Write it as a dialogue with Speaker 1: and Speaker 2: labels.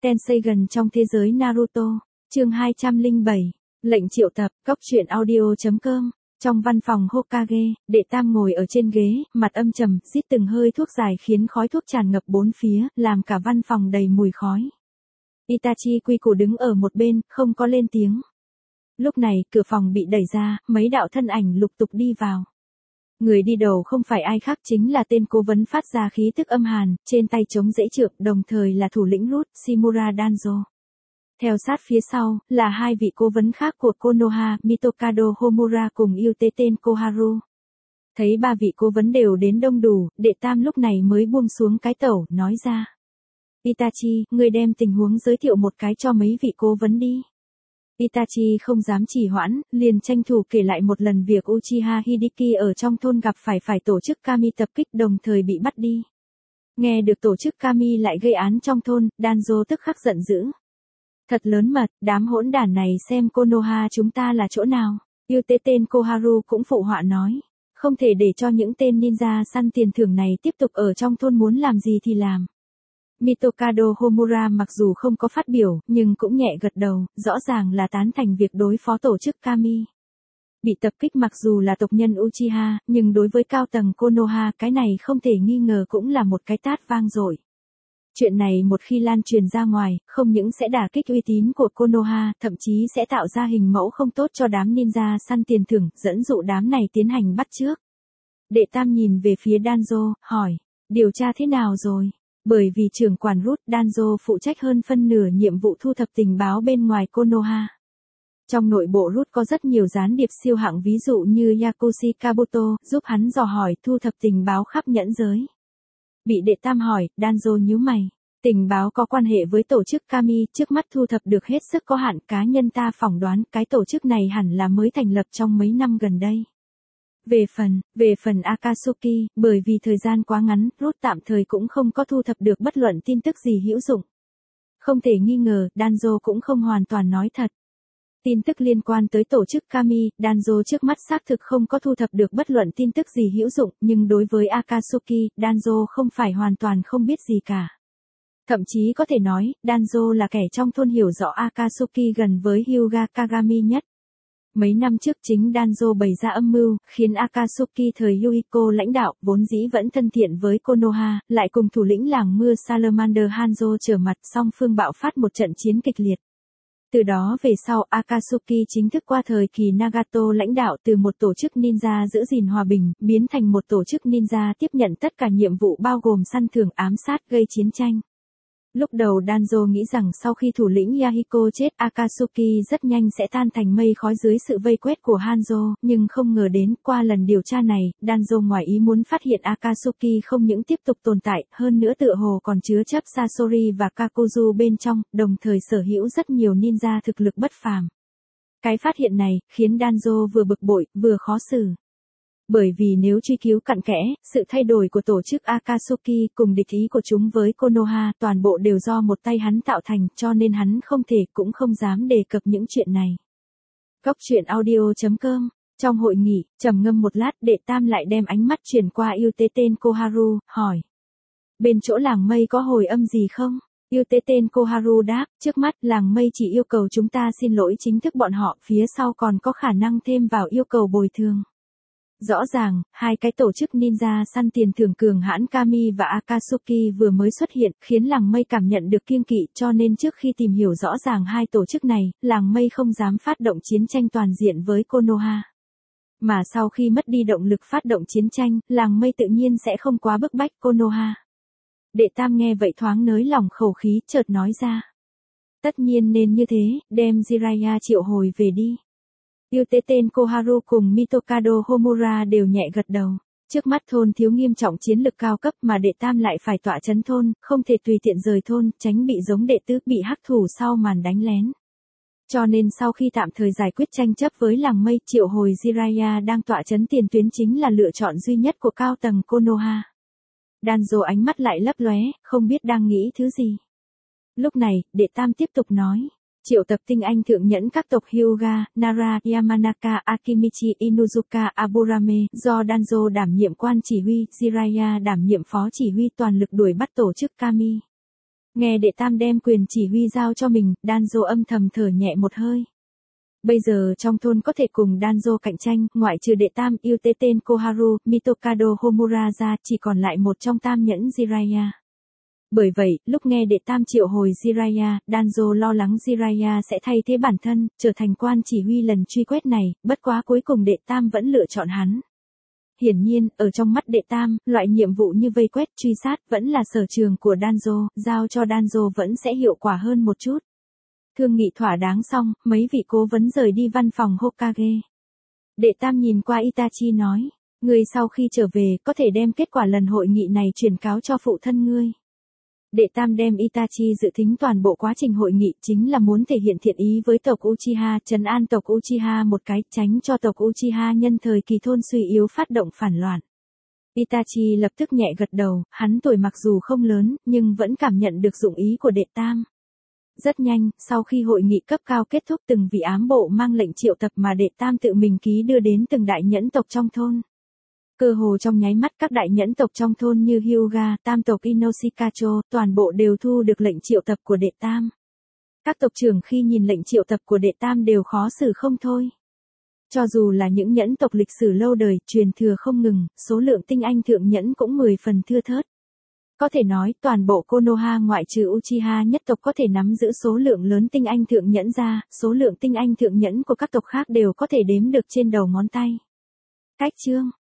Speaker 1: Tensei gần trong thế giới Naruto, chương 207, lệnh triệu tập, cốc truyện audio.com. Trong văn phòng Hokage, đệ tam ngồi ở trên ghế, mặt âm trầm, rít từng hơi thuốc dài khiến khói thuốc tràn ngập bốn phía, làm cả văn phòng đầy mùi khói. Itachi quy củ đứng ở một bên, không có lên tiếng. Lúc này, cửa phòng bị đẩy ra, mấy đạo thân ảnh lục tục đi vào. Người đi đầu không phải ai khác chính là tên cố vấn phát ra khí tức âm hàn, trên tay chống dãy trượng, đồng thời là thủ lĩnh Root, Shimura Danzo. Theo sát phía sau, là hai vị cố vấn khác của Konoha, Mitokado Homura cùng Yuteten Koharu. Thấy ba vị cố vấn đều đến đông đủ, đệ tam lúc này mới buông xuống cái tẩu, nói ra. Itachi, người đem tình huống giới thiệu một cái cho mấy vị cố vấn đi. Itachi không dám trì hoãn, liền tranh thủ kể lại một lần việc Uchiha Hideki ở trong thôn gặp phải tổ chức Kami tập kích đồng thời bị bắt đi. Nghe được tổ chức Kami lại gây án trong thôn, Danzo tức khắc giận dữ. Thật lớn mật, đám hỗn đản này xem Konoha chúng ta là chỗ nào. Yuteten Koharu cũng phụ họa nói. Không thể để cho những tên ninja săn tiền thưởng này tiếp tục ở trong thôn muốn làm gì thì làm. Mitokado Homura mặc dù không có phát biểu, nhưng cũng nhẹ gật đầu, rõ ràng là tán thành việc đối phó tổ chức Kami. Bị tập kích mặc dù là tộc nhân Uchiha, nhưng đối với cao tầng Konoha cái này không thể nghi ngờ cũng là một cái tát vang dội. Chuyện này một khi lan truyền ra ngoài, không những sẽ đả kích uy tín của Konoha, thậm chí sẽ tạo ra hình mẫu không tốt cho đám ninja săn tiền thưởng, dẫn dụ đám này tiến hành bắt chước. Đệ tam nhìn về phía Danzo, hỏi, điều tra thế nào rồi? Bởi vì trưởng quản Root, Danzo phụ trách hơn phân nửa nhiệm vụ thu thập tình báo bên ngoài Konoha. Trong nội bộ Root có rất nhiều gián điệp siêu hạng ví dụ như Yakushi Kabuto, giúp hắn dò hỏi thu thập tình báo khắp nhẫn giới. Bị đệ tam hỏi, Danzo nhíu mày. Tình báo có quan hệ với tổ chức Kami, trước mắt thu thập được hết sức có hạn, cá nhân ta phỏng đoán cái tổ chức này hẳn là mới thành lập trong mấy năm gần đây. Về phần Akatsuki, bởi vì thời gian quá ngắn, Root tạm thời cũng không có thu thập được bất luận tin tức gì hữu dụng. Không thể nghi ngờ, Danzo cũng không hoàn toàn nói thật. Tin tức liên quan tới tổ chức Kami, Danzo trước mắt xác thực không có thu thập được bất luận tin tức gì hữu dụng, nhưng đối với Akatsuki, Danzo không phải hoàn toàn không biết gì cả. Thậm chí có thể nói, Danzo là kẻ trong thôn hiểu rõ Akatsuki gần với Hyuga Kagami nhất. Mấy năm trước chính Danzo bày ra âm mưu, khiến Akatsuki thời Yuhiko lãnh đạo, vốn dĩ vẫn thân thiện với Konoha, lại cùng thủ lĩnh làng mưa Salamander Hanzo trở mặt, song phương bạo phát một trận chiến kịch liệt. Từ đó về sau, Akatsuki chính thức qua thời kỳ Nagato lãnh đạo từ một tổ chức ninja giữ gìn hòa bình, biến thành một tổ chức ninja tiếp nhận tất cả nhiệm vụ bao gồm săn thưởng, ám sát, gây chiến tranh. Lúc đầu Danzo nghĩ rằng sau khi thủ lĩnh Yahiko chết, Akatsuki rất nhanh sẽ tan thành mây khói dưới sự vây quét của Hanzo, nhưng không ngờ đến, qua lần điều tra này, Danzo ngoài ý muốn phát hiện Akatsuki không những tiếp tục tồn tại, hơn nữa tựa hồ còn chứa chấp Sasori và Kakuzu bên trong, đồng thời sở hữu rất nhiều ninja thực lực bất phàm. Cái phát hiện này, khiến Danzo vừa bực bội, vừa khó xử. Bởi vì nếu truy cứu cặn kẽ, sự thay đổi của tổ chức Akatsuki cùng địch ý của chúng với Konoha toàn bộ đều do một tay hắn tạo thành, cho nên hắn không thể cũng không dám đề cập những chuyện này. Cốc truyện audio.com. Trong hội nghị, trầm ngâm một lát, đệ tam lại đem ánh mắt chuyển qua Yuteten Koharu, hỏi. Bên chỗ làng mây có hồi âm gì không? Yuteten Koharu đáp, trước mắt làng mây chỉ yêu cầu chúng ta xin lỗi chính thức bọn họ, phía sau còn có khả năng thêm vào yêu cầu bồi thường. Rõ ràng, hai cái tổ chức ninja săn tiền thưởng cường hãn Kami và Akatsuki vừa mới xuất hiện, khiến làng mây cảm nhận được kiêng kỵ, cho nên trước khi tìm hiểu rõ ràng hai tổ chức này, làng mây không dám phát động chiến tranh toàn diện với Konoha. Mà sau khi mất đi động lực phát động chiến tranh, làng mây tự nhiên sẽ không quá bức bách Konoha. Đệ tam nghe vậy thoáng nới lỏng khẩu khí, chợt nói ra. Tất nhiên nên như thế, đem Jiraiya triệu hồi về đi. Yuteten Koharu cùng Mitokado Homura đều nhẹ gật đầu. Trước mắt thôn thiếu nghiêm trọng chiến lực cao cấp mà đệ tam lại phải tọa trấn thôn, không thể tùy tiện rời thôn, tránh bị giống đệ tứ bị hắc thủ sau màn đánh lén. Cho nên sau khi tạm thời giải quyết tranh chấp với làng mây, triệu hồi Jiraiya đang tọa trấn tiền tuyến chính là lựa chọn duy nhất của cao tầng Konoha. Danzo ánh mắt lại lấp lóe, không biết đang nghĩ thứ gì. Lúc này, đệ tam tiếp tục nói. Triệu tập tinh anh thượng nhẫn các tộc Hyuga, Nara, Yamanaka, Akimichi, Inuzuka, Aburame, do Danzo đảm nhiệm quan chỉ huy, Jiraiya đảm nhiệm phó chỉ huy toàn lực đuổi bắt tổ chức Kami. Nghe đệ tam đem quyền chỉ huy giao cho mình, Danzo âm thầm thở nhẹ một hơi. Bây giờ trong thôn có thể cùng Danzo cạnh tranh, ngoại trừ đệ tam yêu tế tên Koharu, Mitokado Homura ra, chỉ còn lại một trong tam nhẫn Jiraiya. Bởi vậy, lúc nghe đệ tam triệu hồi Jiraiya, Danzo lo lắng Jiraiya sẽ thay thế bản thân, trở thành quan chỉ huy lần truy quét này, bất quá cuối cùng đệ tam vẫn lựa chọn hắn. Hiển nhiên, ở trong mắt đệ tam, loại nhiệm vụ như vây quét, truy sát vẫn là sở trường của Danzo, giao cho Danzo vẫn sẽ hiệu quả hơn một chút. Thương nghị thỏa đáng xong, mấy vị cố vấn rời đi văn phòng Hokage. Đệ tam nhìn qua Itachi nói, ngươi sau khi trở về có thể đem kết quả lần hội nghị này truyền cáo cho phụ thân ngươi. Đệ tam đem Itachi dự tính toàn bộ quá trình hội nghị chính là muốn thể hiện thiện ý với tộc Uchiha, trấn an tộc Uchiha một cái, tránh cho tộc Uchiha nhân thời kỳ thôn suy yếu phát động phản loạn. Itachi lập tức nhẹ gật đầu, hắn tuổi mặc dù không lớn, nhưng vẫn cảm nhận được dụng ý của đệ tam. Rất nhanh, sau khi hội nghị cấp cao kết thúc, từng vị ám bộ mang lệnh triệu tập mà đệ tam tự mình ký đưa đến từng đại nhẫn tộc trong thôn. Cơ hồ trong nháy mắt các đại nhẫn tộc trong thôn như Hyuga, tam tộc Inoshikacho, toàn bộ đều thu được lệnh triệu tập của đệ tam. Các tộc trưởng khi nhìn lệnh triệu tập của đệ tam đều khó xử không thôi. Cho dù là những nhẫn tộc lịch sử lâu đời, truyền thừa không ngừng, số lượng tinh anh thượng nhẫn cũng 10 phần thưa thớt. Có thể nói, toàn bộ Konoha ngoại trừ Uchiha nhất tộc có thể nắm giữ số lượng lớn tinh anh thượng nhẫn ra, số lượng tinh anh thượng nhẫn của các tộc khác đều có thể đếm được trên đầu ngón tay. Cách chương